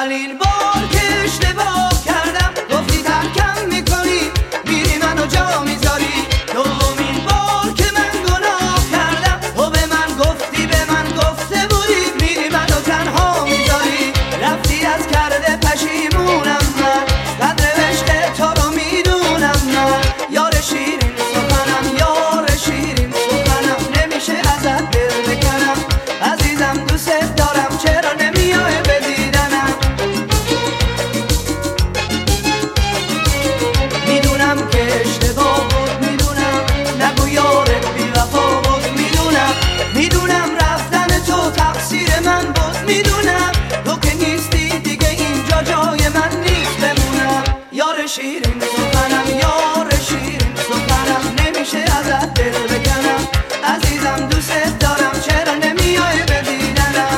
اولین بار که اشتباه کردم گفتی ترکم میکنی میری منو جا میذاری. دومین بار که من گناه کردم تو به من گفتی به من گفته بودی میری منو تنها میذاری. رفتی از کرده پشیمونم من قدر عشق تو رو میدونم من. یار شیرین سخنم یار شیرین سخنم نمیشه ازت دل بکنم. عزیزم دوست دارم چرا نمیای به دیدنم. میدونم که اشتباه بود میدونم نگو یارت بی وفا بود میدونم. میدونم رفتن تو تقصیر من بود میدونم. تو که نیستی دیگه اینجا جای من نیست بمونم. یار شیرین سخنم یار شیرین سخنم نمیشه ازت دل بکنم. عزیزم دوست دارم چرا نمیای به دیدنم.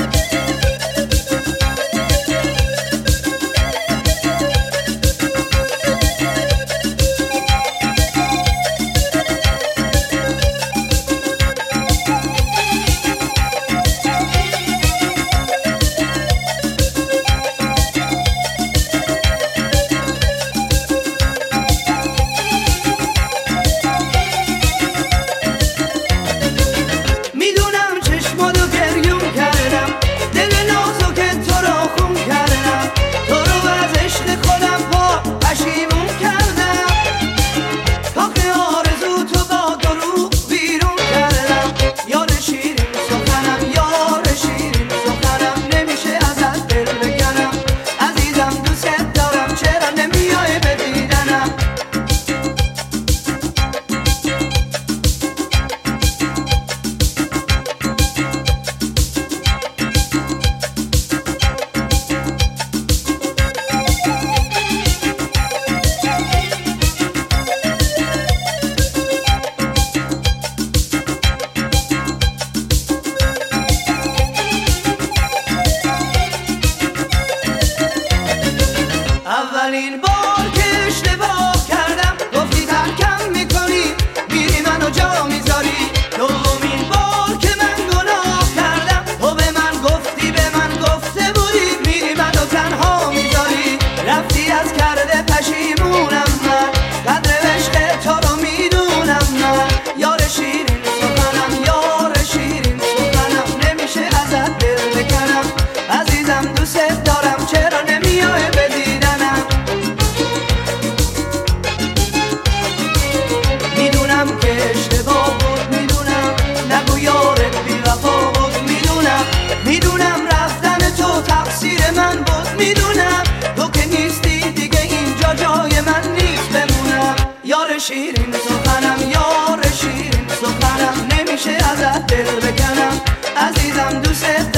میدونم چشماتو گریون کردم دل نازو که تو رو خون کردم. تو رو از عشق خودم پا پشیمون کردم. تاخت آرزو تو با دروغ بیرون کردم. یار شیرین سخنم یار شیرین سخنم نمیشه ازت دل بکنم. عزیزم دوست دارم چرا نمیای به دیدنم. اولین بار که اشتباه کردم گفتی ترکم میکنی میری منو جا میذاری. دومین بار که من گناه کردم تو به من گفتی به من گفته بودی میری منو تنها میذاری. رفتی از کرده پشیمونم من قدر عشق تو رو میدونم من. یار شیرین سخنم یار شیرین سخنم نمیشه ازت دل بکنم. عزیزم دوست دارم چرا نمیای به دیدنم. میدونم که اشتباه بود میدونم نگو یارت بی وفا بود میدونم. میدونم رفتن تو تقصیر من بود میدونم. تو که نیستی دیگه اینجا جای من نیست بمونم. یار شیرین سخنم یار شیرین سخنم نمیشه ازت دل بکنم. عزیزم دوست